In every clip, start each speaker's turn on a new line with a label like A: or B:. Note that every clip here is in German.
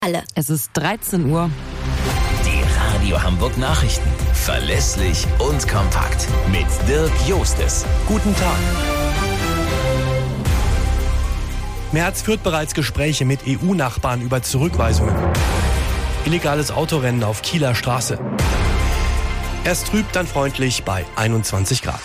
A: Alle.
B: Es ist 13 Uhr.
C: Die Radio Hamburg Nachrichten. Verlässlich und kompakt. Mit Dirk Jostes. Guten Tag.
D: Merz führt bereits Gespräche mit EU-Nachbarn über Zurückweisungen. Illegales Autorennen auf Kieler Straße. Erst trüb, dann freundlich bei 21 Grad.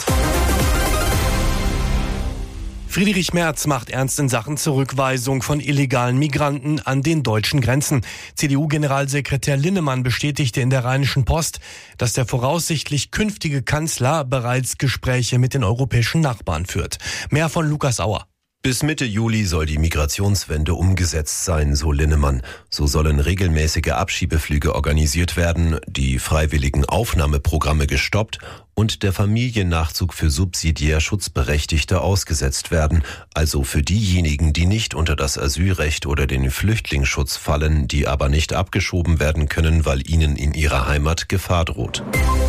D: Friedrich Merz macht ernst in Sachen Zurückweisung von illegalen Migranten an den deutschen Grenzen. CDU-Generalsekretär Linnemann bestätigte in der Rheinischen Post, dass der voraussichtlich künftige Kanzler bereits Gespräche mit den europäischen Nachbarn führt. Mehr von Lukas Auer.
E: Bis Mitte Juli soll die Migrationswende umgesetzt sein, so Linnemann. So sollen regelmäßige Abschiebeflüge organisiert werden, die freiwilligen Aufnahmeprogramme gestoppt und der Familiennachzug für subsidiär Schutzberechtigte ausgesetzt werden, also für diejenigen, die nicht unter das Asylrecht oder den Flüchtlingsschutz fallen, die aber nicht abgeschoben werden können, weil ihnen in ihrer Heimat Gefahr droht.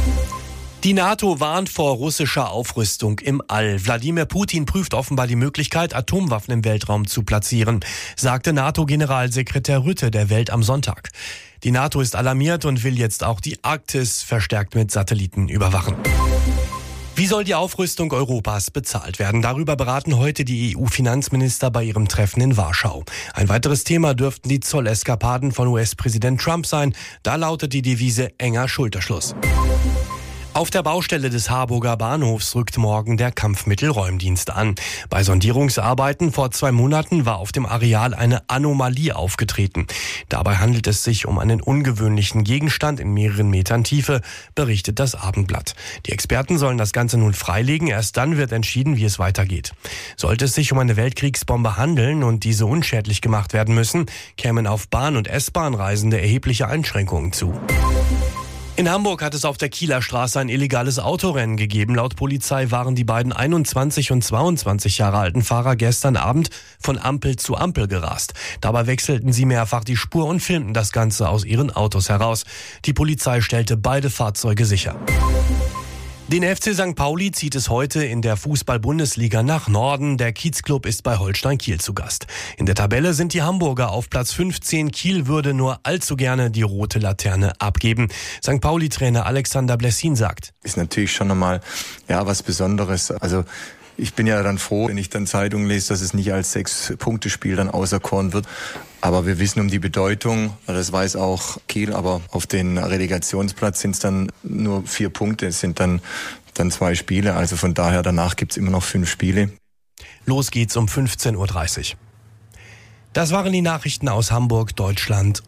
D: Die NATO warnt vor russischer Aufrüstung im All. Wladimir Putin prüft offenbar die Möglichkeit, Atomwaffen im Weltraum zu platzieren, sagte NATO-Generalsekretär Rutte der Welt am Sonntag. Die NATO ist alarmiert und will jetzt auch die Arktis verstärkt mit Satelliten überwachen. Wie soll die Aufrüstung Europas bezahlt werden? Darüber beraten heute die EU-Finanzminister bei ihrem Treffen in Warschau. Ein weiteres Thema dürften die Zolleskapaden von US-Präsident Trump sein. Da lautet die Devise enger Schulterschluss. Auf der Baustelle des Harburger Bahnhofs rückt morgen der Kampfmittelräumdienst an. Bei Sondierungsarbeiten vor 2 Monaten war auf dem Areal eine Anomalie aufgetreten. Dabei handelt es sich um einen ungewöhnlichen Gegenstand in mehreren Metern Tiefe, berichtet das Abendblatt. Die Experten sollen das Ganze nun freilegen. Erst dann wird entschieden, wie es weitergeht. Sollte es sich um eine Weltkriegsbombe handeln und diese unschädlich gemacht werden müssen, kämen auf Bahn- und S-Bahn-Reisende erhebliche Einschränkungen zu. In Hamburg hat es auf der Kieler Straße ein illegales Autorennen gegeben. Laut Polizei waren die beiden 21 und 22 Jahre alten Fahrer gestern Abend von Ampel zu Ampel gerast. Dabei wechselten sie mehrfach die Spur und filmten das Ganze aus ihren Autos heraus. Die Polizei stellte beide Fahrzeuge sicher. Den FC St. Pauli zieht es heute in der Fußball-Bundesliga nach Norden. Der Kiezclub ist bei Holstein Kiel zu Gast. In der Tabelle sind die Hamburger auf Platz 15. Kiel würde nur allzu gerne die rote Laterne abgeben. St. Pauli-Trainer Alexander Blessin sagt:
F: Ist natürlich schon nochmal was Besonderes. Also ich bin ja dann froh, wenn ich dann Zeitungen lese, dass es nicht als 6-Punkte-Spiel dann auserkoren wird. Aber wir wissen um die Bedeutung, das weiß auch Kiel, aber auf den Relegationsplatz sind es dann nur 4 Punkte, es sind dann 2 Spiele. Also von daher, danach gibt es immer noch 5 Spiele.
D: Los geht's um 15:30 Uhr. Das waren die Nachrichten aus Hamburg, Deutschland